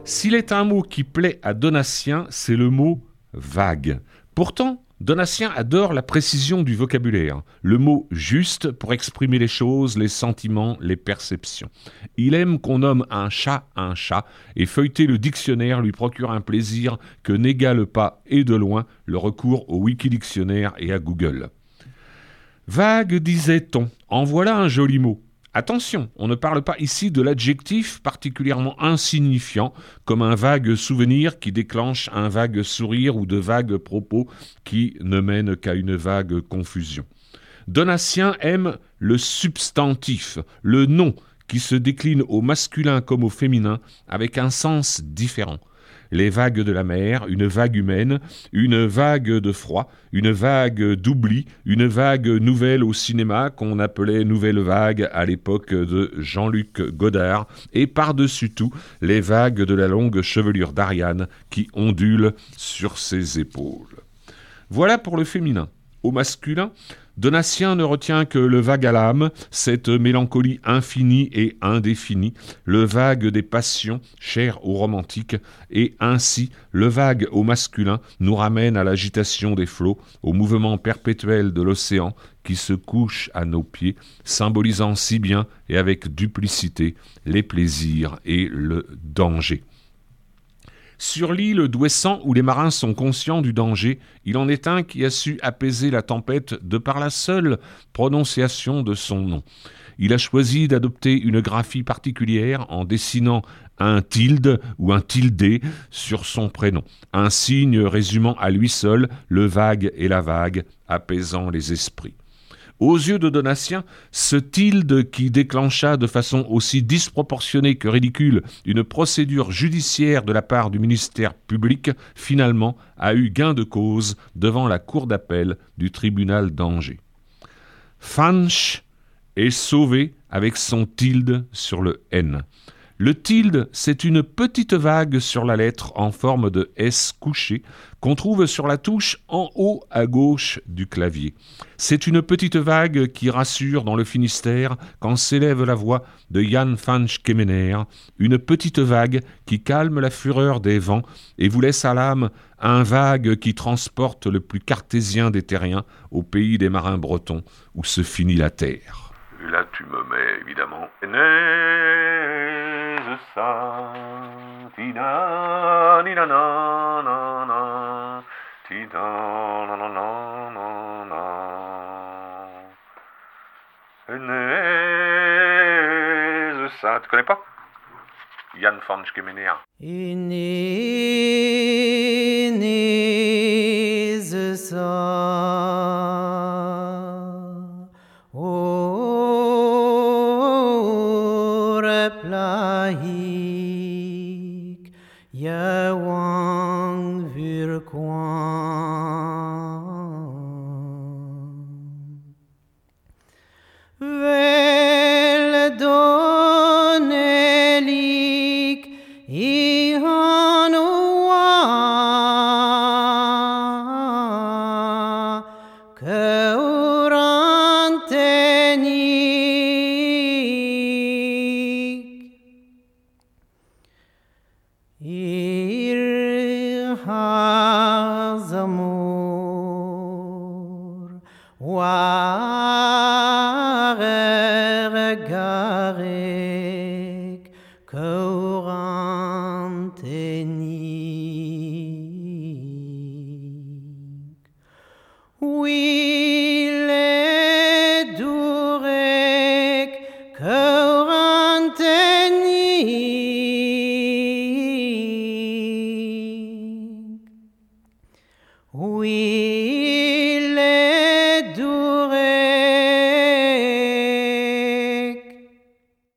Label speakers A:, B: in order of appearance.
A: S'il est un mot qui plaît à Donatien, c'est le mot « vague ». Pourtant, Donatien adore la précision du vocabulaire, le mot juste pour exprimer les choses, les sentiments, les perceptions. Il aime qu'on nomme un chat, et feuilleter le dictionnaire lui procure un plaisir que n'égale pas, et de loin, le recours au Wikidictionnaire et à Google. Vague, disait-on, en voilà un joli mot. Attention, on ne parle pas ici de l'adjectif particulièrement insignifiant, comme un vague souvenir qui déclenche un vague sourire ou de vagues propos qui ne mènent qu'à une vague confusion. Donatien aime le substantif, le nom, qui se décline au masculin comme au féminin avec un sens différent. Les vagues de la mer, une vague humaine, une vague de froid, une vague d'oubli, une vague nouvelle au cinéma qu'on appelait Nouvelle Vague à l'époque de Jean-Luc Godard, et par-dessus tout, les vagues de la longue chevelure d'Ariane qui ondule sur ses épaules. Voilà pour le féminin. Au masculin, Donatien ne retient que le vague à l'âme, cette mélancolie infinie et indéfinie, le vague des passions, cher aux romantiques, et ainsi le vague au masculin nous ramène à l'agitation des flots, au mouvement perpétuel de l'océan qui se couche à nos pieds, symbolisant si bien et avec duplicité les plaisirs et le danger. Sur l'île d'Ouessant, où les marins sont conscients du danger, il en est un qui a su apaiser la tempête de par la seule prononciation de son nom. Il a choisi d'adopter une graphie particulière en dessinant un tilde ou un tildé sur son prénom, un signe résumant à lui seul le vague et la vague, apaisant les esprits. Aux yeux de Donatien, ce tilde qui déclencha de façon aussi disproportionnée que ridicule une procédure judiciaire de la part du ministère public, finalement a eu gain de cause devant la cour d'appel du tribunal d'Angers. Fanch est sauvé avec son tilde sur le N. Le tilde, c'est une petite vague sur la lettre en forme de S couché qu'on trouve sur la touche en haut à gauche du clavier. C'est une petite vague qui rassure dans le Finistère quand s'élève la voix de Jan van Schemener, une petite vague qui calme la fureur des vents et vous laisse à l'âme un vague qui transporte le plus cartésien des terriens au pays des marins bretons où se finit la terre. Et là, tu me mets évidemment. Neige ça, tida, nina, na, na, na, tida, na, na, na, na, na. Neige ça, tu connais pas? Jan van Schemener.
B: Neige ça. Plaik, je wang vir kwam. Vel donelik I hanua Ir has amor war garek courantenik Wile durek courantenik We